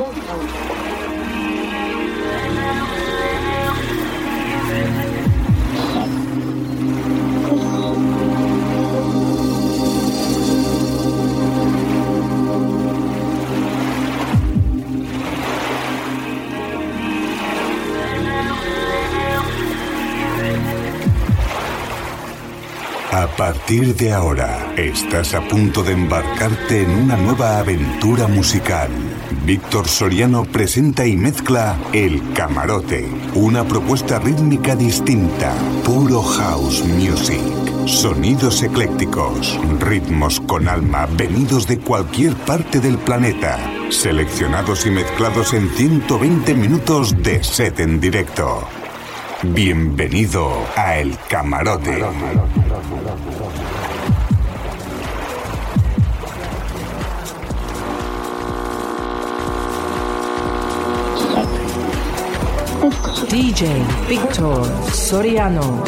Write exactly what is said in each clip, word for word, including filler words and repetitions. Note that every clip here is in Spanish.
A partir de ahora, estás a punto de embarcarte en una nueva aventura musical. Víctor Soriano presenta y mezcla El Camarote, una propuesta rítmica distinta, puro house music, sonidos eclécticos, ritmos con alma venidos de cualquier parte del planeta, seleccionados y mezclados en ciento veinte minutos de set en directo. Bienvenido a El Camarote. D J Víctor Soriano.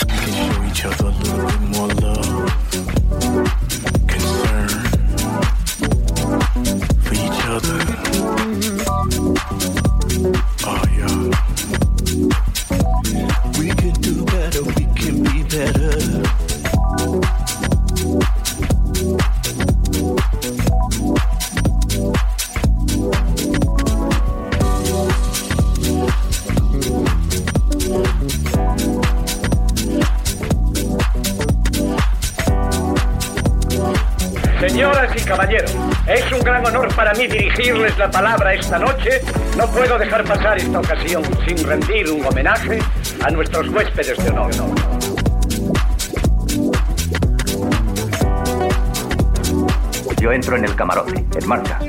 Señoras y caballeros, es un gran honor para mí dirigirles la palabra esta noche. No puedo dejar pasar esta ocasión sin rendir un homenaje a nuestros huéspedes de honor. Yo entro en el camarote. En marcha.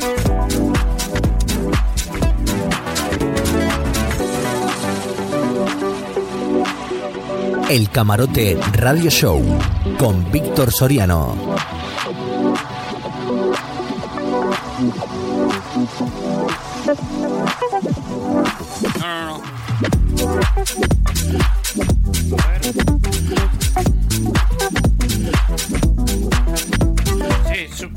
El Camarote Radio Show con Víctor Soriano. No, no, no. Sí, su...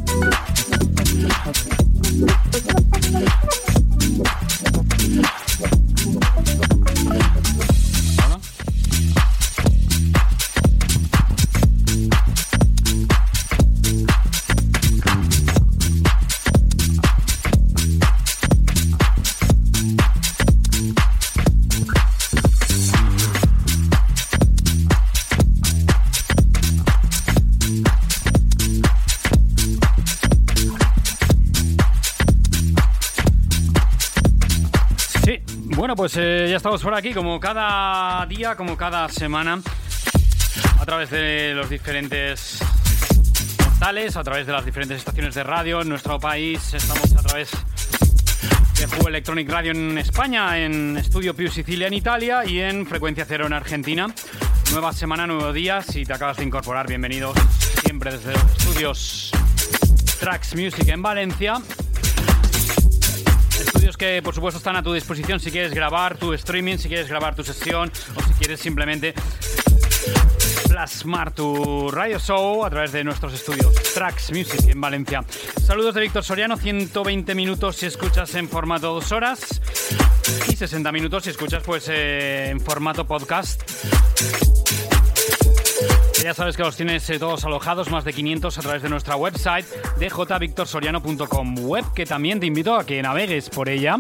Bueno, pues eh, ya estamos por aquí, como cada día, como cada semana, a través de los diferentes portales, a través de las diferentes estaciones de radio en nuestro país. Estamos a través de Fu Electronic Radio en España, en Studio Più Sicilia en Italia y en Frecuencia Cero en Argentina. Nueva semana, nuevo día. Si te acabas de incorporar, bienvenidos siempre desde los estudios Trax Music en Valencia. Estudios que, por supuesto, están a tu disposición si quieres grabar tu streaming, si quieres grabar tu sesión o si quieres simplemente plasmar tu radio show a través de nuestros estudios Trax Music en Valencia. Saludos de Víctor Soriano, ciento veinte minutos si escuchas en formato dos horas y sesenta minutos si escuchas pues eh, en formato podcast. Ya sabes que los tienes eh, todos alojados, más de quinientos, a través de nuestra website d j victor soriano punto com, web que también te invito a que navegues por ella.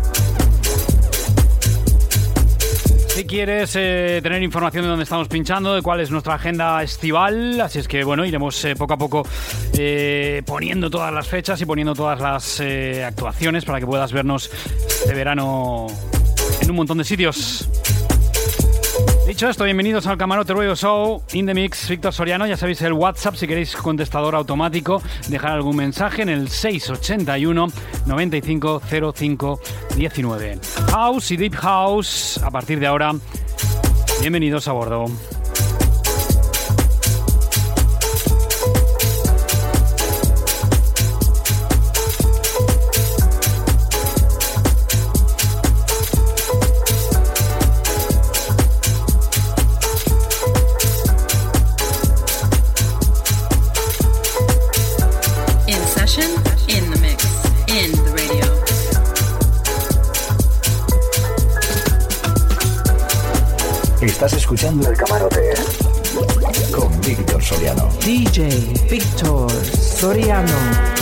Si quieres eh, tener información de dónde estamos pinchando, de cuál es nuestra agenda estival, así es que bueno, iremos eh, poco a poco eh, poniendo todas las fechas y poniendo todas las eh, actuaciones para que puedas vernos este verano en un montón de sitios. Dicho esto, bienvenidos al Camarote Radio Show, In The Mix, Víctor Soriano. Ya sabéis el WhatsApp, si queréis contestador automático, dejar algún mensaje en el seis ochenta y uno, noventa y cinco, cero cinco, diecinueve. House y Deep House, a partir de ahora, bienvenidos a bordo. In the mix, in the radio. Estás escuchando El Camarote con Víctor Soriano. D J Víctor Soriano.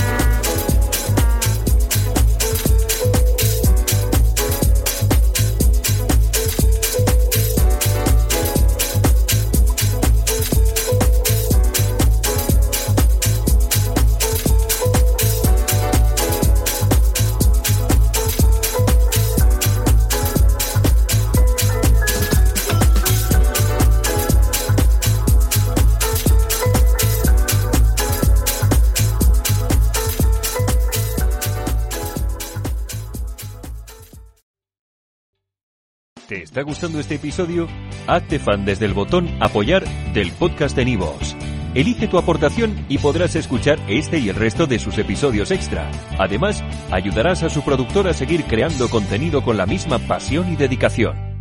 ¿Te está gustando este episodio? Hazte fan desde el botón Apoyar del podcast de Nivos. Elige tu aportación y podrás escuchar este y el resto de sus episodios extra. Además, ayudarás a su productor a seguir creando contenido con la misma pasión y dedicación.